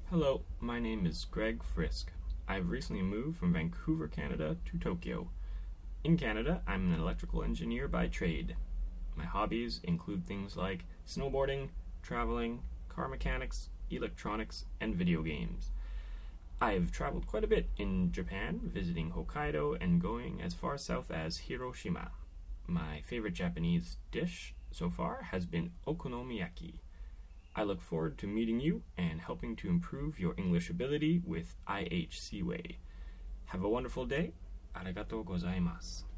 Hello, my name is Greg Frisk. I've recently moved from Vancouver, Canada to Tokyo. In Canada, I'm an electrical engineer by trade. My hobbies include things like snowboarding, traveling, car mechanics, electronics, and video games. I've traveled quite a bit in Japan, visiting Hokkaido and going as far south as Hiroshima. My favorite Japanese dish so far has been okonomiyaki. I look forward to meeting you and helping to improve your English ability with IHC Way. Have a wonderful day. Arigatou gozaimasu.